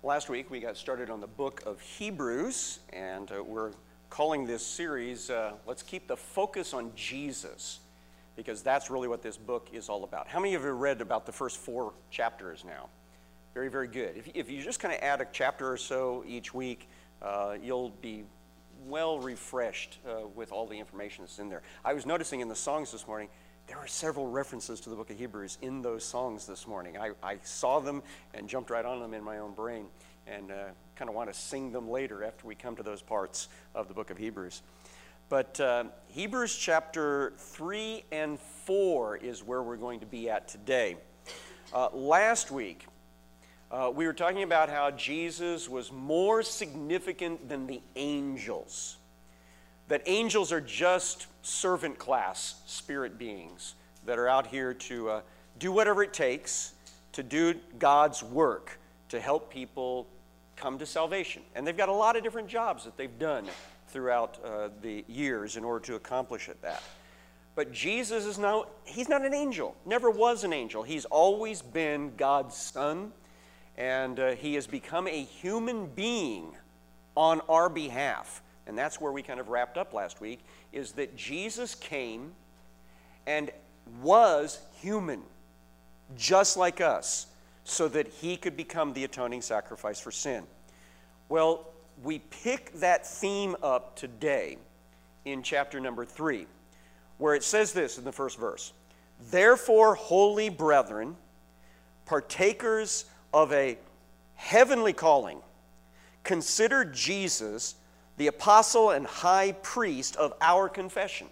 Last week we got started on the book of Hebrews, and we're calling this series, Let's Keep the Focus on Jesus, because that's really what this book is all about. How many of you have read about the first 4 chapters now? Very, very good. If you just kind of add a chapter or so each week, you'll be well refreshed with all the information that's in there. I was noticing in the songs this morning, there are several references to the book of Hebrews in those songs this morning. I saw them and jumped right on them in my own brain and kind of want to sing them later after we come to those parts of the book of Hebrews. But Hebrews chapter 3 and 4 is where we're going to be at today. Last week, we were talking about how Jesus was more significant than the angels. That angels are just servant class spirit beings that are out here to do whatever it takes to do God's work to help people come to salvation. And they've got a lot of different jobs that they've done throughout the years in order to accomplish that. But Jesus is now, he's not an angel, never was an angel. He's always been God's son, and he has become a human being on our behalf. And that's where we kind of wrapped up last week, is that Jesus came and was human, just like us, so that he could become the atoning sacrifice for sin. Well, we pick that theme up today in chapter number 3, where it says this in the first verse: "Therefore, holy brethren, partakers of a heavenly calling, consider Jesus the apostle and high priest of our confession."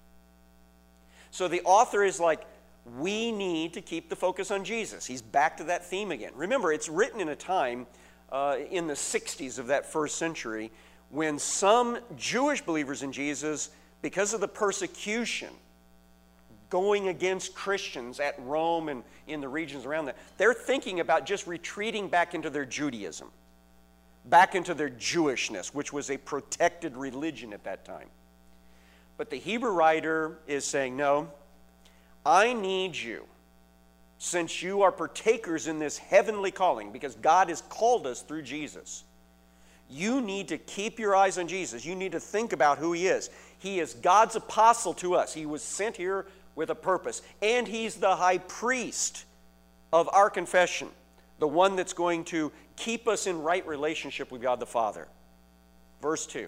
So the author is like, we need to keep the focus on Jesus. He's back to that theme again. Remember, it's written in a time in the 60s of that first century when some Jewish believers in Jesus, because of the persecution going against Christians at Rome and in the regions around that, they're thinking about just retreating back into their Judaism, back into their Jewishness, which was a protected religion at that time. But the Hebrew writer is saying, no, I need you, since you are partakers in this heavenly calling, because God has called us through Jesus. You need to keep your eyes on Jesus. You need to think about who he is. He is God's apostle to us. He was sent here with a purpose. And he's the high priest of our confession, the one that's going to keep us in right relationship with God the Father. Verse 2.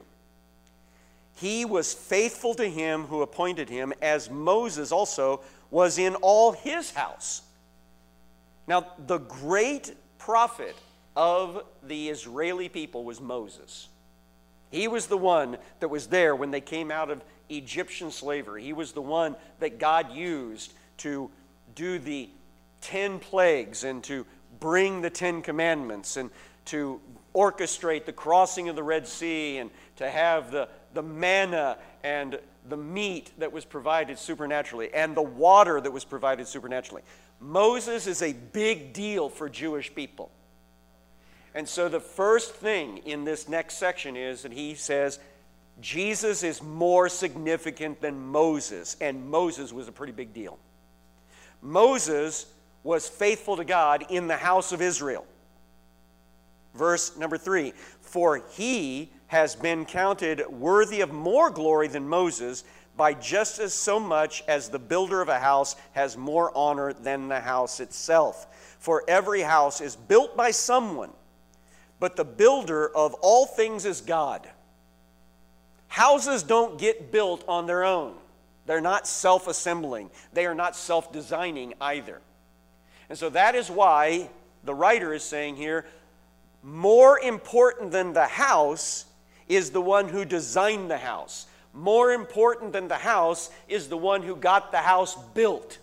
"He was faithful to him who appointed him, as Moses also was in all his house." Now, the great prophet of the Israeli people was Moses. He was the one that was there when they came out of Egyptian slavery. He was the one that God used to do the 10 plagues and to bring the 10 commandments and to orchestrate the crossing of the Red Sea and to have the manna and the meat that was provided supernaturally and the water that was provided supernaturally. Moses is a big deal for Jewish people. And so the first thing in this next section is that he says Jesus is more significant than Moses, and Moses was a pretty big deal. Moses was faithful to God in the house of Israel. Verse number 3, "For he has been counted worthy of more glory than Moses, by just as so much as the builder of a house has more honor than the house itself. For every house is built by someone, but the builder of all things is God." Houses don't get built on their own. They're not self-assembling. They are not self-designing either. And so that is why the writer is saying here, more important than the house is the one who designed the house. More important than the house is the one who got the house built.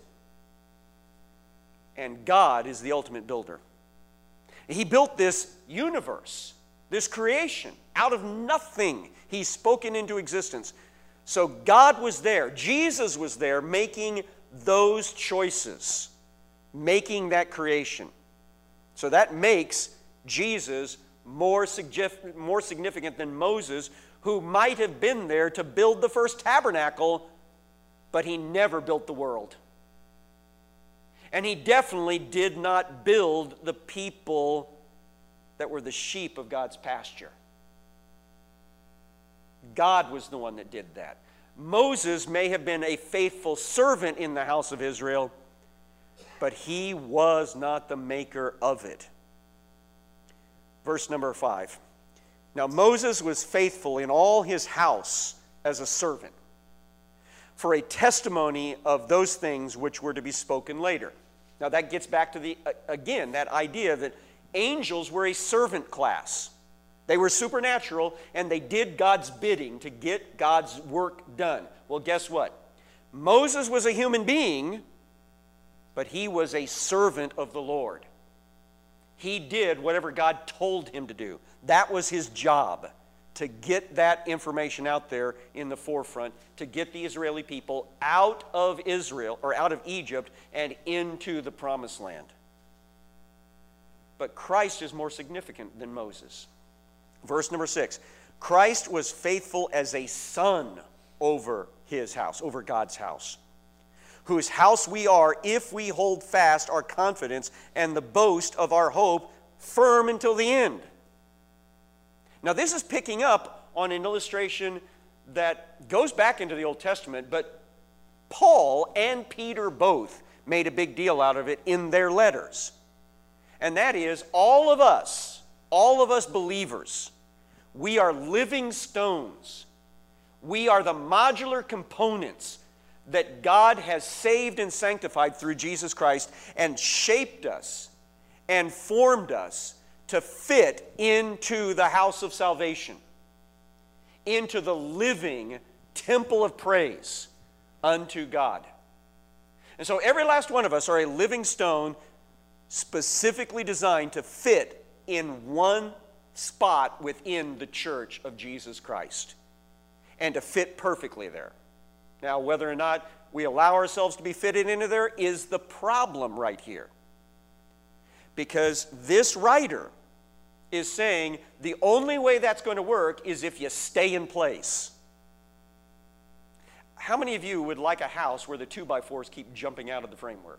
And God is the ultimate builder. He built this universe, this creation, out of nothing. He's spoken into existence. So God was there. Jesus was there making those choices, making that creation. So that makes Jesus more significant than Moses, who might have been there to build the first tabernacle, but he never built the world. And he definitely did not build the people that were the sheep of God's pasture. God was the one that did that. Moses may have been a faithful servant in the house of Israel, but he was not the maker of it. Verse number 5. Now Moses was faithful in all his house as a servant, for a testimony of those things which were to be spoken later. Now that gets back to again, that idea that angels were a servant class. They were supernatural, and they did God's bidding to get God's work done. Well, guess what? Moses was a human being, but he was a servant of the Lord. He did whatever God told him to do. That was his job, to get that information out there in the forefront, to get the Israeli people out of Israel, or out of Egypt, and into the Promised Land. But Christ is more significant than Moses. Verse number 6, Christ was faithful as a son over his house, over God's house, whose house we are if we hold fast our confidence and the boast of our hope firm until the end. Now this is picking up on an illustration that goes back into the Old Testament, but Paul and Peter both made a big deal out of it in their letters. And that is, all of us believers, we are living stones. We are the modular components that God has saved and sanctified through Jesus Christ and shaped us and formed us to fit into the house of salvation, into the living temple of praise unto God. And so every last one of us are a living stone specifically designed to fit in one spot within the church of Jesus Christ and to fit perfectly there. Now, whether or not we allow ourselves to be fitted into there is the problem right here. Because this writer is saying the only way that's going to work is if you stay in place. How many of you would like a house where the 2x4s keep jumping out of the framework?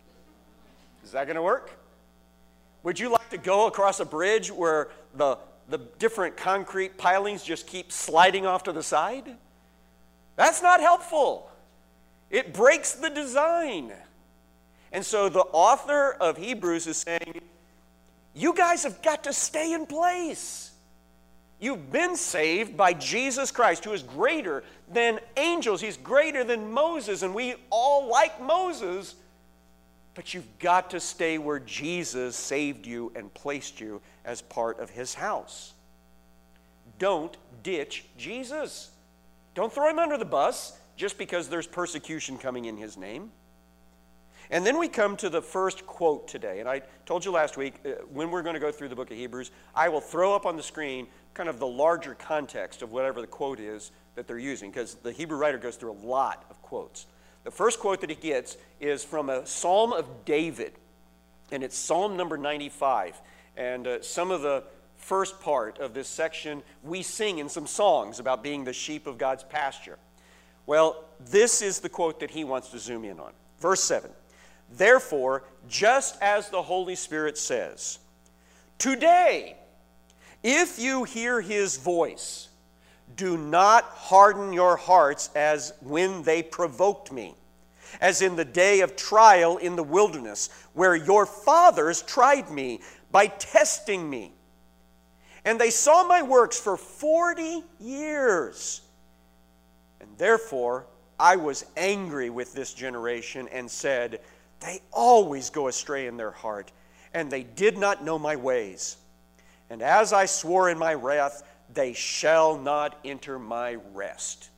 Is that going to work? Would you like to go across a bridge where the different concrete pilings just keep sliding off to the side? That's not helpful. It breaks the design. And so the author of Hebrews is saying, you guys have got to stay in place. You've been saved by Jesus Christ, who is greater than angels. He's greater than Moses, and we all like Moses. But you've got to stay where Jesus saved you and placed you as part of his house. Don't ditch Jesus. Don't throw him under the bus just because there's persecution coming in his name. And then we come to the first quote today. And I told you last week, when we're going to go through the book of Hebrews, I will throw up on the screen kind of the larger context of whatever the quote is that they're using, because the Hebrew writer goes through a lot of quotes. The first quote that he gets is from a Psalm of David, and it's Psalm number 95. And some of the first part of this section we sing in some songs about being the sheep of God's pasture. Well, this is the quote that he wants to zoom in on. Verse 7, therefore, just as the Holy Spirit says, today, if you hear his voice, do not harden your hearts as when they provoked me, as in the day of trial in the wilderness, where your fathers tried me by testing me. And they saw my works for 40 years. And therefore, I was angry with this generation and said, they always go astray in their heart, and they did not know my ways. And as I swore in my wrath, they shall not enter my rest.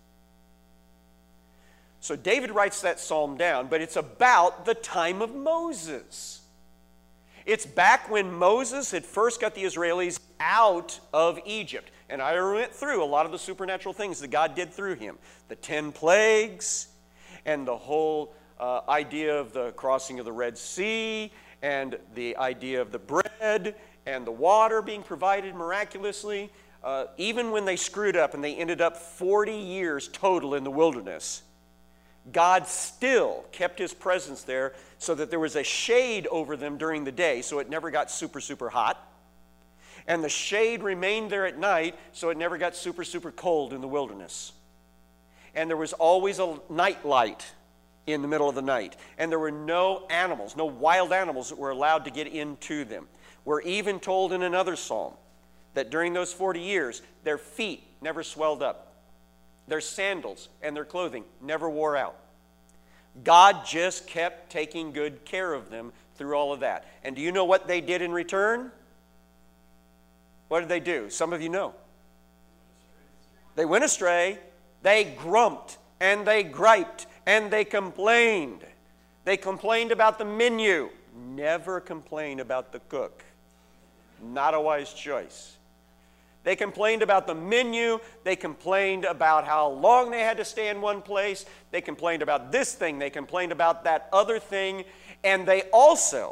So David writes that psalm down, but it's about the time of Moses. It's back when Moses had first got the Israelis out of Egypt. And I went through a lot of the supernatural things that God did through him. The 10 plagues, and the whole idea of the crossing of the Red Sea, and the idea of the bread and the water being provided miraculously. Even when they screwed up and they ended up 40 years total in the wilderness, God still kept his presence there so that there was a shade over them during the day, so it never got super, super hot. And the shade remained there at night, so it never got super, super cold in the wilderness. And there was always a night light in the middle of the night. And there were no animals, no wild animals that were allowed to get into them. We're even told in another psalm that during those 40 years, their feet never swelled up. Their sandals and their clothing never wore out. God just kept taking good care of them through all of that. And do you know what they did in return? What did they do? Some of you know. They went astray, they grumped, and they griped, and they complained. They complained about the menu. Never complain about the cook. Not a wise choice. They complained about the menu. They complained about how long they had to stay in one place. They complained about this thing. They complained about that other thing. And they also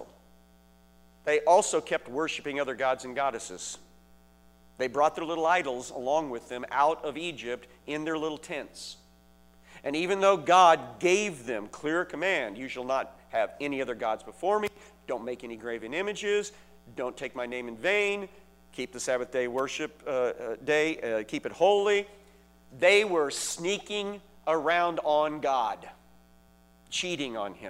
kept worshiping other gods and goddesses. They brought their little idols along with them out of Egypt in their little tents. And even though God gave them clear command, you shall not have any other gods before me, don't make any graven images, don't take my name in vain, keep the Sabbath day worship day, keep it holy, they were sneaking around on God, cheating on Him.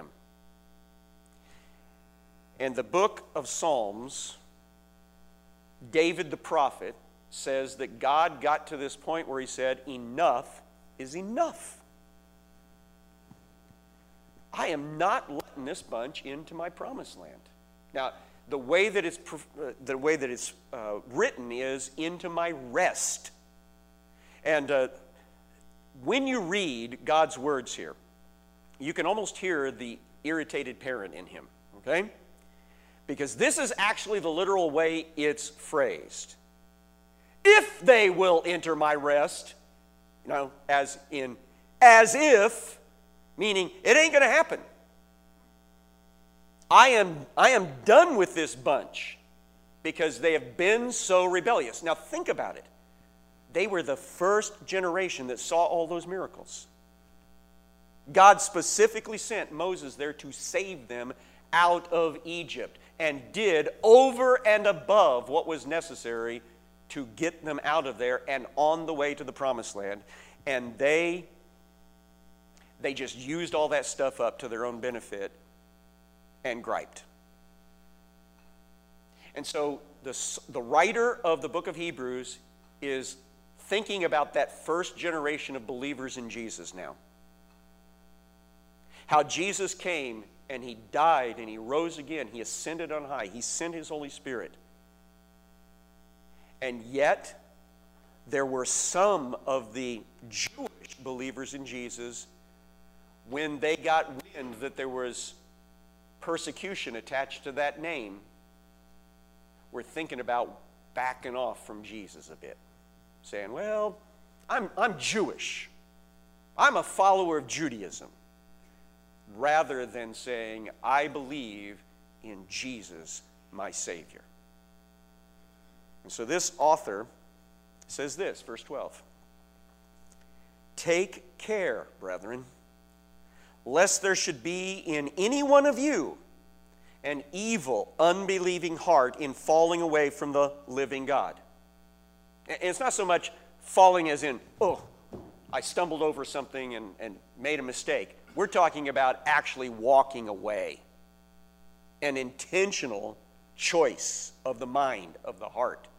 And the book of Psalms, David the prophet says that God got to this point where he said, enough is enough. I am not letting this bunch into my promised land. Now, the way that it's written is into my rest. And when you read God's words here, you can almost hear the irritated parent in him, okay? Because this is actually the literal way it's phrased. If they will enter my rest, you know, as if, meaning it ain't going to happen. I am done with this bunch because they have been so rebellious. Now think about it. They were the first generation that saw all those miracles. God specifically sent Moses there to save them out of Egypt and did over and above what was necessary to get them out of there and on the way to the promised land. And they just used all that stuff up to their own benefit and griped. And so the writer of the book of Hebrews is thinking about that first generation of believers in Jesus now. How Jesus came and He died and He rose again. He ascended on high. He sent His Holy Spirit. And yet, there were some of the Jewish believers in Jesus, when they got wind that there was persecution attached to that name, were thinking about backing off from Jesus a bit. Saying, well, I'm Jewish. I'm a follower of Judaism. Rather than saying, I believe in Jesus, my Savior. And so this author says this, verse 12. Take care, brethren, lest there should be in any one of you an evil, unbelieving heart in falling away from the living God. And it's not so much falling as in, oh, I stumbled over something and made a mistake. We're talking about actually walking away. An intentional choice of the mind, of the heart.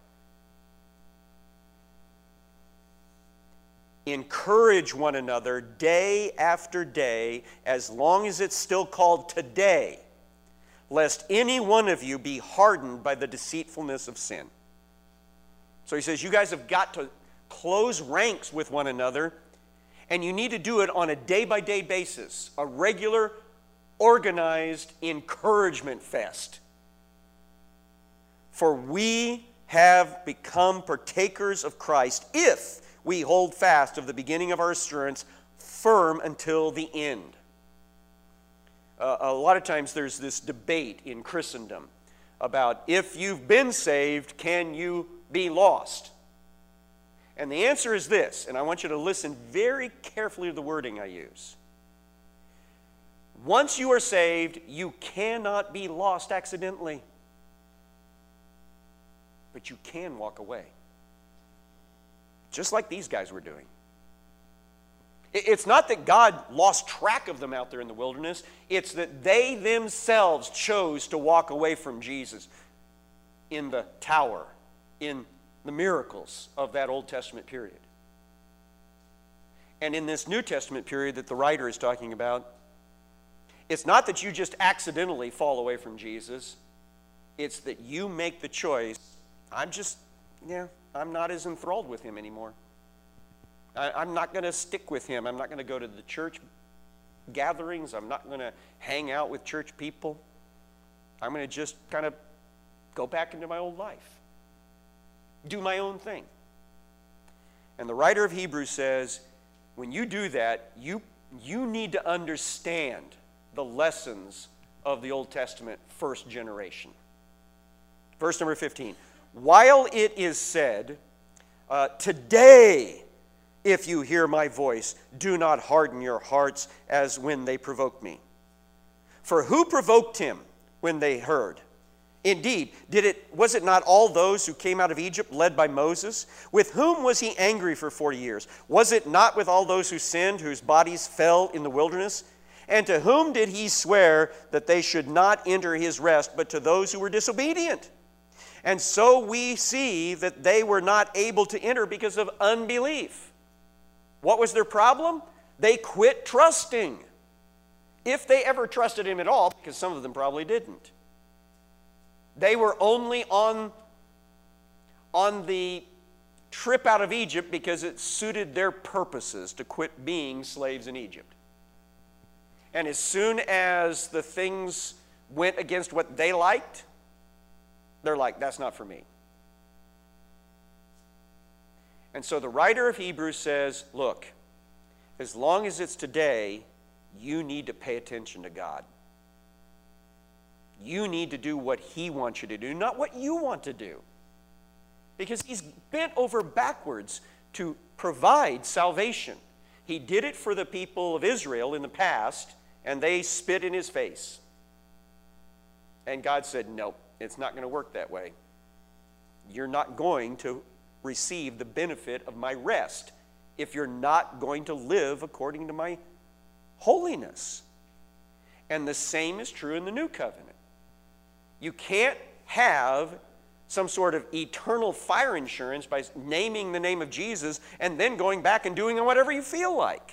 Encourage one another day after day, as long as it's still called today, lest any one of you be hardened by the deceitfulness of sin. So he says, you guys have got to close ranks with one another, and you need to do it on a day-by-day basis, a regular, organized encouragement fest. For we have become partakers of Christ if we hold fast of the beginning of our assurance firm until the end. A lot of times there's this debate in Christendom about if you've been saved, can you be lost? And the answer is this, and I want you to listen very carefully to the wording I use. Once you are saved, you cannot be lost accidentally. but you can walk away. Just like these guys were doing. It's not that God lost track of them out there in the wilderness. It's that they themselves chose to walk away from Jesus in the tower, in the miracles of that Old Testament period. And in this New Testament period that the writer is talking about, it's not that you just accidentally fall away from Jesus. It's that you make the choice, I'm not as enthralled with him anymore. I'm not going to stick with him. I'm not going to go to the church gatherings. I'm not going to hang out with church people. I'm going to just kind of go back into my old life. Do my own thing. And the writer of Hebrews says, when you do that, you need to understand the lessons of the Old Testament first generation. Verse number 15. While it is said, today, if you hear my voice, do not harden your hearts as when they provoked me. For who provoked him when they heard? Indeed, was it not all those who came out of Egypt led by Moses? With whom was he angry for 40 years? Was it not with all those who sinned, whose bodies fell in the wilderness? And to whom did he swear that they should not enter his rest, but to those who were disobedient? And so we see that they were not able to enter because of unbelief. What was their problem? They quit trusting. If they ever trusted him at all, because some of them probably didn't. They were only on the trip out of Egypt because it suited their purposes to quit being slaves in Egypt. And as soon as the things went against what they liked, they're like, that's not for me. And so the writer of Hebrews says, look, as long as it's today, you need to pay attention to God. You need to do what he wants you to do, not what you want to do. Because he's bent over backwards to provide salvation. He did it for the people of Israel in the past, and they spit in his face. And God said, nope, it's not going to work that way. You're not going to receive the benefit of my rest if you're not going to live according to my holiness. And the same is true in the new covenant. You can't have some sort of eternal fire insurance by naming the name of Jesus and then going back and doing whatever you feel like.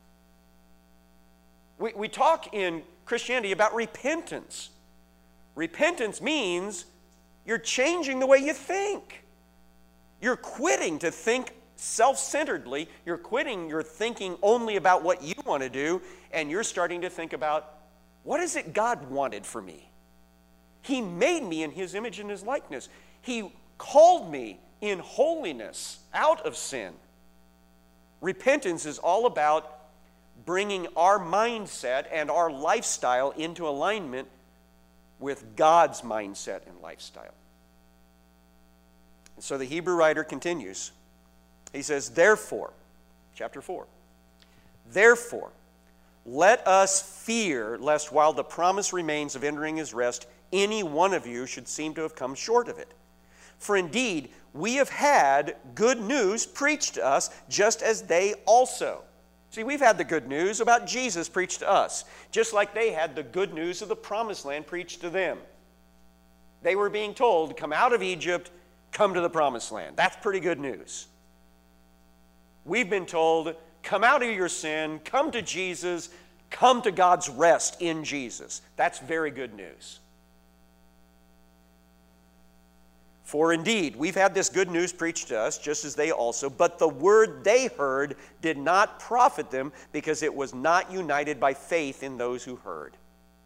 We talk in Christianity about repentance. Repentance means you're changing the way you think. You're quitting to think self-centeredly. You're quitting your thinking only about what you want to do, and you're starting to think about, what is it God wanted for me? He made me in his image and his likeness. He called me in holiness out of sin. Repentance is all about bringing our mindset and our lifestyle into alignment with God's mindset and lifestyle. And so the Hebrew writer continues. He says, therefore, chapter 4, therefore, let us fear lest while the promise remains of entering his rest, any one of you should seem to have come short of it. For indeed, we have had good news preached to us, just as they also. See, we've had the good news about Jesus preached to us, just like they had the good news of the promised land preached to them. They were being told, come out of Egypt, come to the promised land. That's pretty good news. We've been told, come out of your sin, come to Jesus, come to God's rest in Jesus. That's very good news. For indeed, we've had this good news preached to us, just as they also, but the word they heard did not profit them because it was not united by faith in those who heard.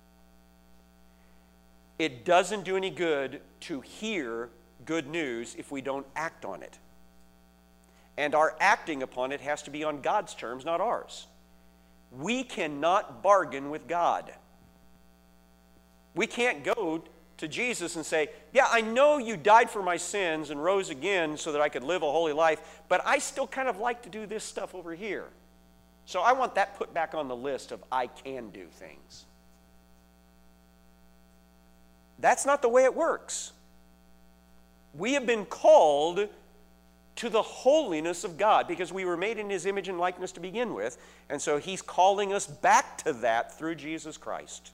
It doesn't do any good to hear good news if we don't act on it. And our acting upon it has to be on God's terms, not ours. We cannot bargain with God. We can't go to Jesus and say, yeah, I know you died for my sins and rose again so that I could live a holy life, but I still kind of like to do this stuff over here. So I want that put back on the list of I can do things. That's not the way it works. We have been called to the holiness of God because we were made in His image and likeness to begin with. And so He's calling us back to that through Jesus Christ.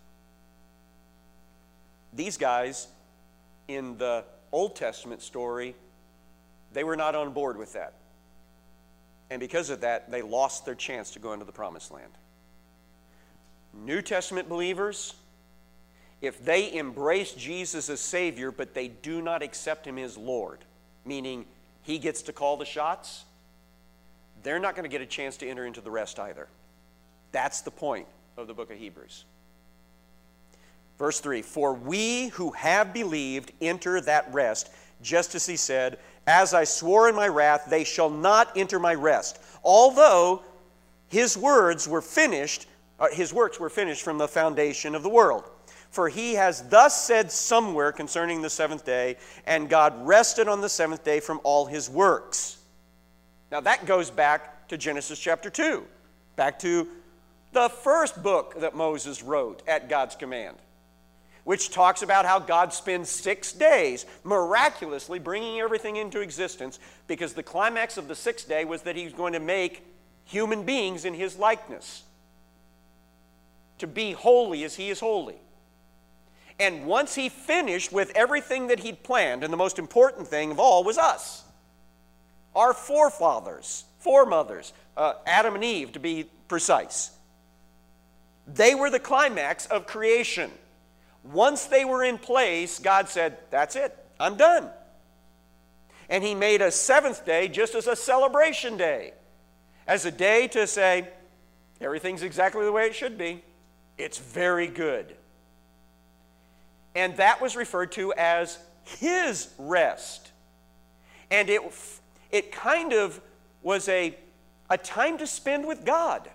These guys in the Old Testament story, they were not on board with that. And because of that, they lost their chance to go into the promised land. New Testament believers, if they embrace Jesus as Savior, but they do not accept Him as Lord, meaning He gets to call the shots, they're not going to get a chance to enter into the rest either. That's the point of the book of Hebrews. Verse 3, for we who have believed enter that rest, just as He said, as I swore in my wrath, they shall not enter my rest, although His works were finished from the foundation of the world. For He has thus said somewhere concerning the seventh day, and God rested on the seventh day from all His works. Now that goes back to Genesis chapter 2, back to the first book that Moses wrote at God's command, which talks about how God spends 6 days miraculously bringing everything into existence, because the climax of the 6th day was that He was going to make human beings in His likeness, to be holy as He is holy. And once He finished with everything that He'd planned, and the most important thing of all was us, our foremothers, Adam and Eve to be precise. They were the climax of creation. Once they were in place, God said, that's it, I'm done. And He made a 7th day just as a celebration day, as a day to say, everything's exactly the way it should be. It's very good. And that was referred to as His rest. And it kind of was a time to spend with God.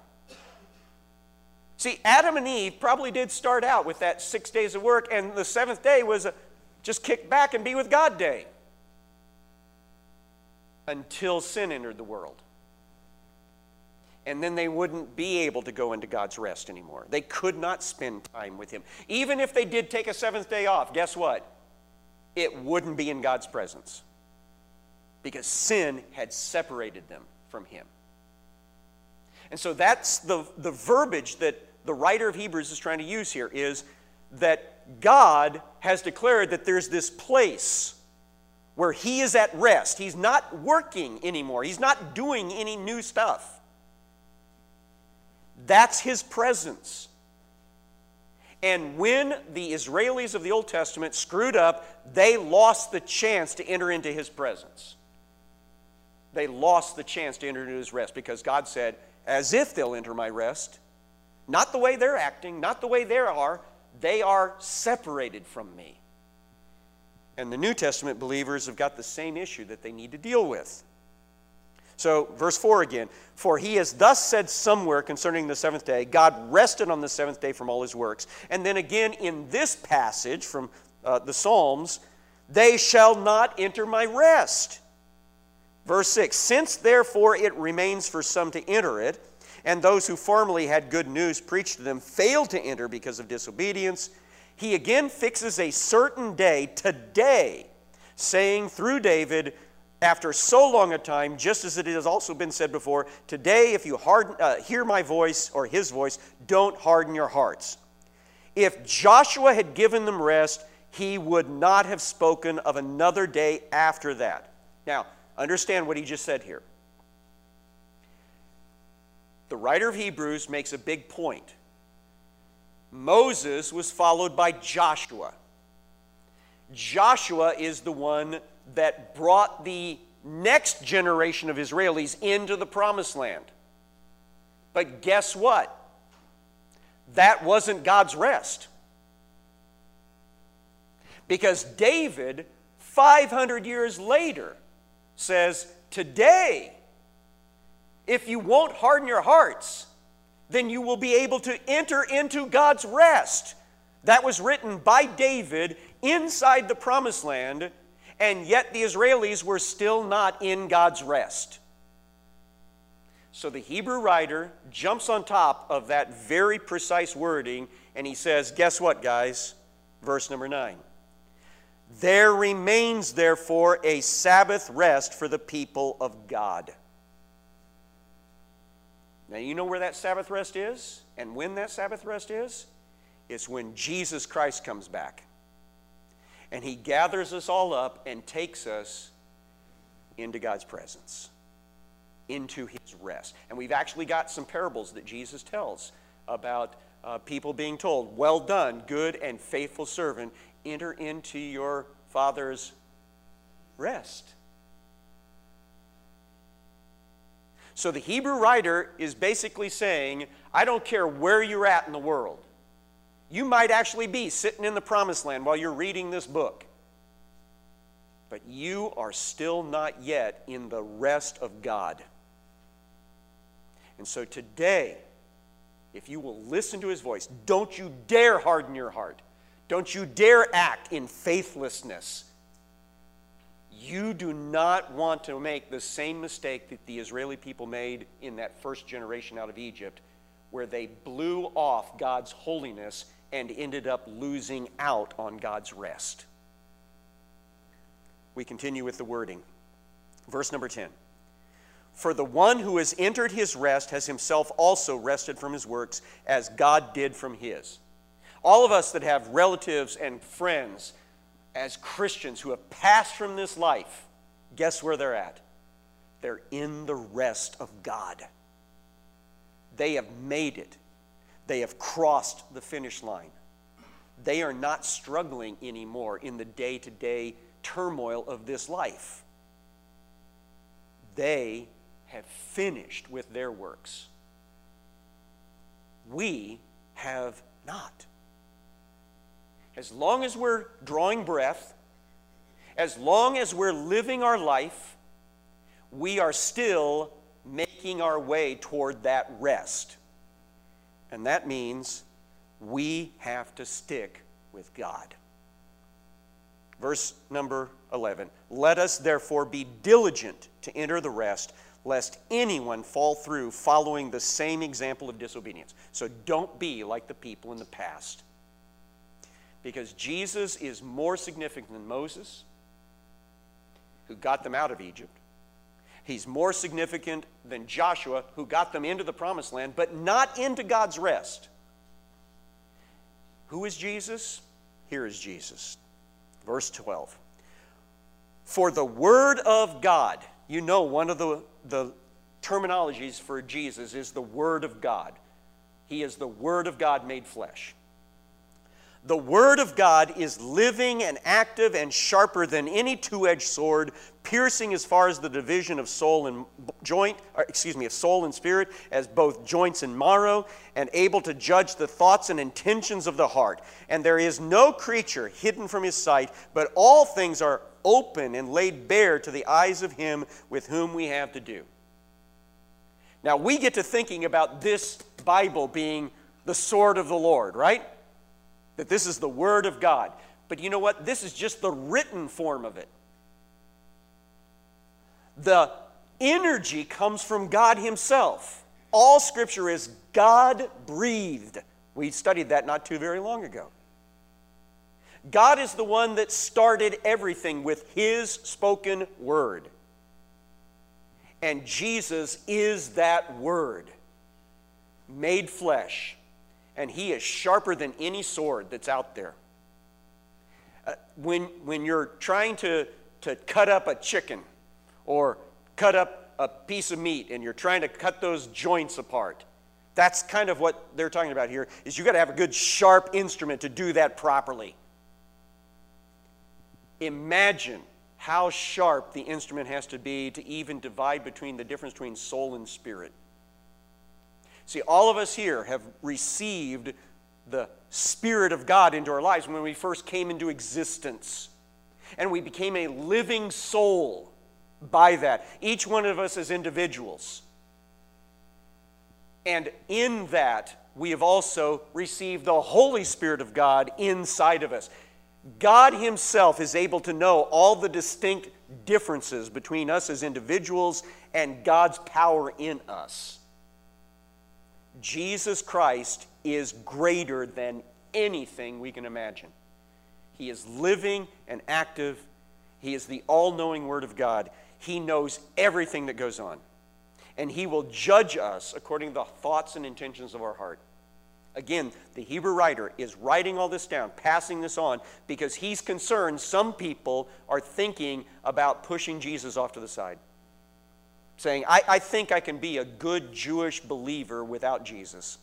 See, Adam and Eve probably did start out with that 6 days of work, and the 7th day was just kick back and be with God day. Until sin entered the world. And then they wouldn't be able to go into God's rest anymore. They could not spend time with Him. Even if they did take a 7th day off, guess what? It wouldn't be in God's presence, because sin had separated them from Him. And so that's the verbiage that the writer of Hebrews is trying to use here, is that God has declared that there's this place where He is at rest. He's not working anymore. He's not doing any new stuff. That's His presence. And when the Israelis of the Old Testament screwed up, they lost the chance to enter into His presence. They lost the chance to enter into His rest, because God said, as if they'll enter my rest, not the way they're acting, not the way they are separated from me. And the New Testament believers have got the same issue that they need to deal with. So, verse 4 again, for He has thus said somewhere concerning the 7th day, God rested on the 7th day from all His works. And then again in this passage from the Psalms, they shall not enter my rest. Verse 6, since therefore it remains for some to enter it, and those who formerly had good news preached to them failed to enter because of disobedience, He again fixes a certain day, today, saying through David, after so long a time, just as it has also been said before, today if you hear my voice or His voice, don't harden your hearts. If Joshua had given them rest, he would not have spoken of another day after that. Now, understand what he just said here. The writer of Hebrews makes a big point. Moses was followed by Joshua. Joshua is the one that brought the next generation of Israelis into the promised land. But guess what? That wasn't God's rest. Because David, 500 years later, says, today, if you won't harden your hearts, then you will be able to enter into God's rest. That was written by David inside the promised land, and yet the Israelis were still not in God's rest. So the Hebrew writer jumps on top of that very precise wording, and he says, guess what, guys? Verse number 9. There remains, therefore, a Sabbath rest for the people of God. Now, you know where that Sabbath rest is? And when that Sabbath rest is? It's when Jesus Christ comes back. And He gathers us all up and takes us into God's presence, into His rest. And we've actually got some parables that Jesus tells about people being told, "Well done, good and faithful servant, enter into your Father's rest." So the Hebrew writer is basically saying, I don't care where you're at in the world. You might actually be sitting in the promised land while you're reading this book. But you are still not yet in the rest of God. And so today, if you will listen to His voice, don't you dare harden your heart. Don't you dare act in faithlessness. You do not want to make the same mistake that the Israeli people made in that first generation out of Egypt, where they blew off God's holiness and ended up losing out on God's rest. We continue with the wording. Verse number 10. For the one who has entered his rest has himself also rested from his works, as God did from his. All of us that have relatives and friends as Christians who have passed from this life, guess where they're at? They're in the rest of God. They have made it. They have crossed the finish line. They are not struggling anymore in the day-to-day turmoil of this life. They have finished with their works. We have not. As long as we're drawing breath, as long as we're living our life, we are still making our way toward that rest. And that means we have to stick with God. Verse number 11. Let us therefore be diligent to enter the rest, lest anyone fall through following the same example of disobedience. So don't be like the people in the past. Because Jesus is more significant than Moses, who got them out of Egypt. He's more significant than Joshua, who got them into the promised land, but not into God's rest. Who is Jesus? Here is Jesus. Verse 12. For the Word of God, you know one of the terminologies for Jesus is the Word of God. He is the Word of God made flesh. The Word of God is living and active and sharper than any two-edged sword, piercing as far as the division of soul and soul and spirit, as both joints and marrow, and able to judge the thoughts and intentions of the heart. And there is no creature hidden from His sight, but all things are open and laid bare to the eyes of Him with whom we have to do. Now we get to thinking about this Bible being the sword of the Lord, right? That this is the Word of God. But you know what? This is just the written form of it. The energy comes from God Himself. All Scripture is God-breathed. We studied that not too very long ago. God is the one that started everything with His spoken Word. And Jesus is that Word made flesh. And He is sharper than any sword that's out there. When you're trying to cut up a chicken or cut up a piece of meat and you're trying to cut those joints apart, that's kind of what they're talking about here, is you've got to have a good sharp instrument to do that properly. Imagine how sharp the instrument has to be to even divide between the difference between soul and spirit. See, all of us here have received the Spirit of God into our lives when we first came into existence. And we became a living soul by that. Each one of us as individuals. And in that, we have also received the Holy Spirit of God inside of us. God Himself is able to know all the distinct differences between us as individuals and God's power in us. Jesus Christ is greater than anything we can imagine. He is living and active. He is the all-knowing Word of God. He knows everything that goes on. And He will judge us according to the thoughts and intentions of our heart. Again, the Hebrew writer is writing all this down, passing this on, because he's concerned some people are thinking about pushing Jesus off to the side. Saying, I think I can be a good Jewish believer without Jesus.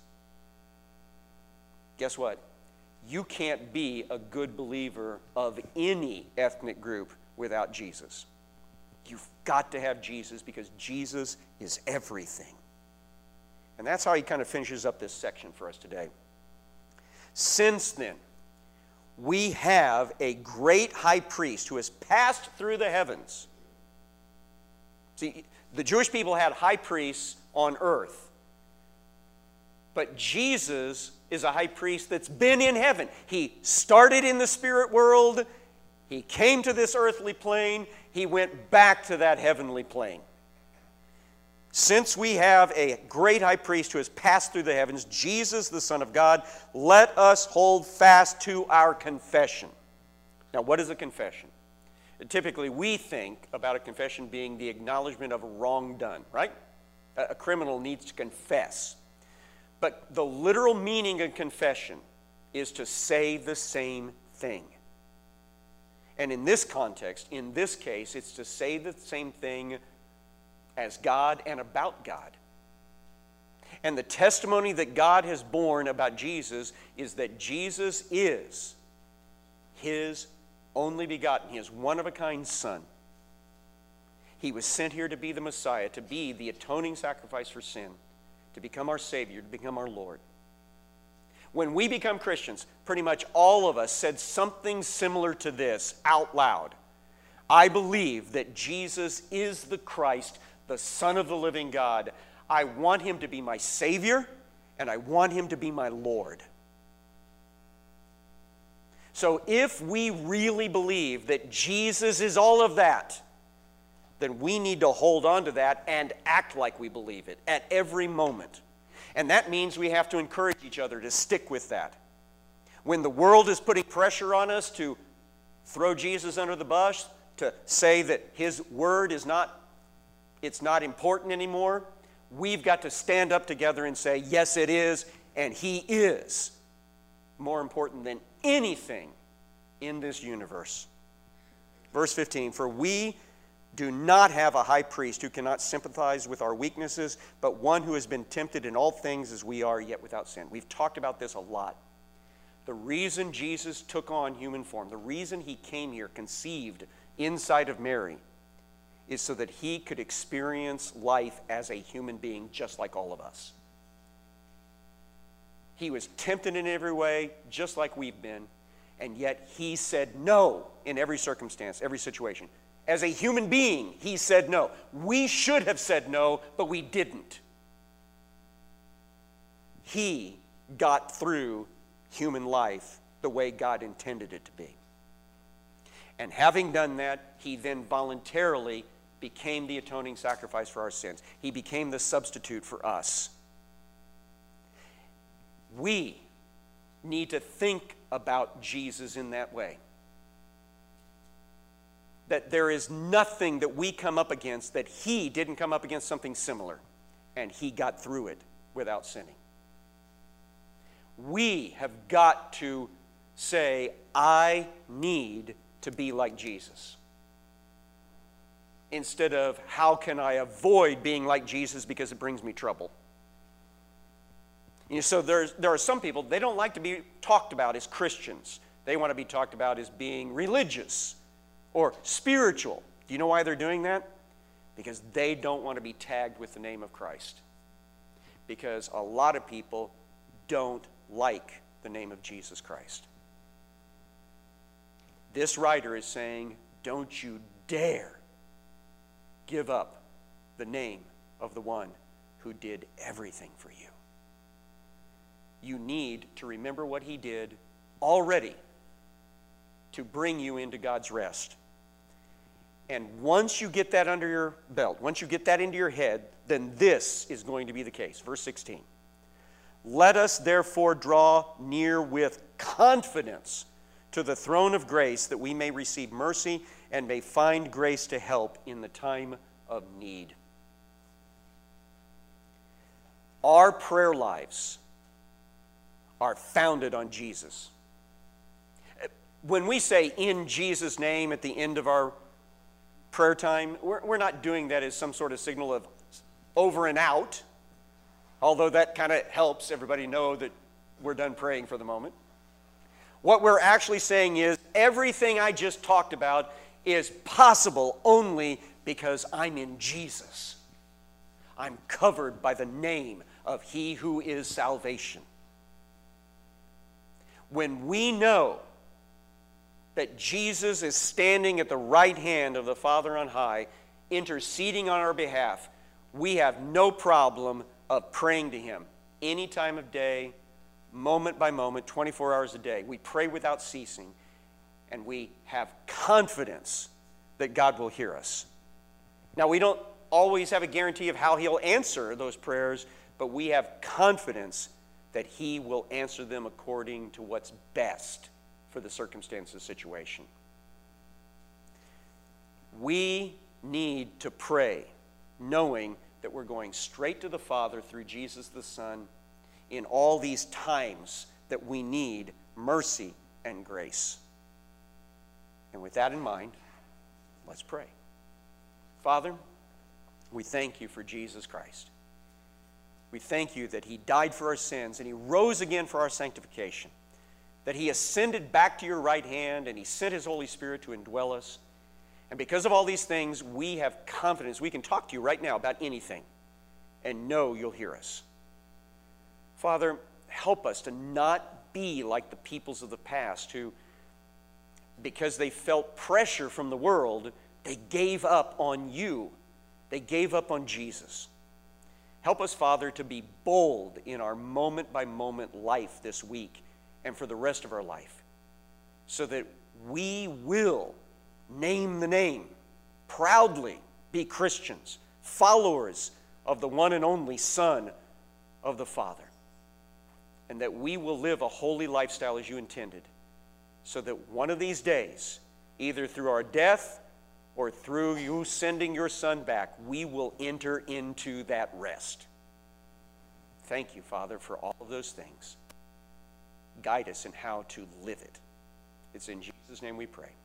Guess what? You can't be a good believer of any ethnic group without Jesus. You've got to have Jesus because Jesus is everything. And that's how he kind of finishes up this section for us today. Since then, we have a great high priest who has passed through the heavens. See, the Jewish people had high priests on earth. But Jesus is a high priest that's been in heaven. He started in the spirit world. He came to this earthly plane. He went back to that heavenly plane. Since we have a great high priest who has passed through the heavens, Jesus, the Son of God, let us hold fast to our confession. Now, what is a confession? Typically, we think about a confession being the acknowledgement of a wrong done, right? A criminal needs to confess. But the literal meaning of confession is to say the same thing. And in this context, in this case, it's to say the same thing as God and about God. And the testimony that God has borne about Jesus is that Jesus is His only begotten, His one-of-a-kind Son. He was sent here to be the Messiah, to be the atoning sacrifice for sin, to become our Savior, to become our Lord. When we become Christians, pretty much all of us said something similar to this out loud. I believe that Jesus is the Christ, the Son of the living God. I want Him to be my Savior, and I want Him to be my Lord. So if we really believe that Jesus is all of that, then we need to hold on to that and act like we believe it at every moment. And that means we have to encourage each other to stick with that. When the world is putting pressure on us to throw Jesus under the bus, to say that His word is not important anymore, we've got to stand up together and say, yes, it is, and He is more important than anything in this universe. Verse 15, for we do not have a high priest who cannot sympathize with our weaknesses, but one who has been tempted in all things as we are, yet without sin. We've talked about this a lot. The reason Jesus took on human form, the reason He came here conceived inside of Mary, is so that He could experience life as a human being just like all of us. He was tempted in every way, just like we've been, and yet He said no in every circumstance, every situation. As a human being, He said no. We should have said no, but we didn't. He got through human life the way God intended it to be. And having done that, He then voluntarily became the atoning sacrifice for our sins. He became the substitute for us. We need to think about Jesus in that way. That there is nothing that we come up against that He didn't come up against something similar, and He got through it without sinning. We have got to say, I need to be like Jesus. Instead of, how can I avoid being like Jesus because it brings me trouble? You know, so there are some people, they don't like to be talked about as Christians. They want to be talked about as being religious or spiritual. Do you know why they're doing that? Because they don't want to be tagged with the name of Christ. Because a lot of people don't like the name of Jesus Christ. This writer is saying, don't you dare give up the name of the one who did everything for you. You need to remember what He did already to bring you into God's rest. And once you get that under your belt, once you get that into your head, then this is going to be the case. Verse 16. Let us therefore draw near with confidence to the throne of grace that we may receive mercy and may find grace to help in the time of need. Our prayer lives are founded on Jesus. When we say "in Jesus' name" at the end of our prayer time, we're not doing that as some sort of signal of over and out, although that kind of helps everybody know that we're done praying for the moment. What we're actually saying is everything I just talked about is possible only because I'm in Jesus. I'm covered by the name of He who is salvation. When we know that Jesus is standing at the right hand of the Father on high, interceding on our behalf, we have no problem of praying to Him any time of day, moment by moment, 24 hours a day. We pray without ceasing, and we have confidence that God will hear us. Now, we don't always have a guarantee of how He'll answer those prayers, but we have confidence that He will answer them according to what's best for the circumstance of the situation. We need to pray knowing that we're going straight to the Father through Jesus the Son in all these times that we need mercy and grace. And with that in mind, let's pray. Father, we thank You for Jesus Christ. We thank You that He died for our sins and He rose again for our sanctification, that He ascended back to Your right hand and He sent His Holy Spirit to indwell us. And because of all these things, we have confidence. We can talk to You right now about anything and know You'll hear us. Father, help us to not be like the peoples of the past who, because they felt pressure from the world, they gave up on You. They gave up on Jesus. Help us, Father, to be bold in our moment-by-moment life this week and for the rest of our life, so that we will name the name, proudly be Christians, followers of the one and only Son of the Father, and that we will live a holy lifestyle as You intended, so that one of these days, either through our death or through You sending Your Son back, we will enter into that rest. Thank You, Father, for all of those things. Guide us in how to live it. It's in Jesus' name we pray.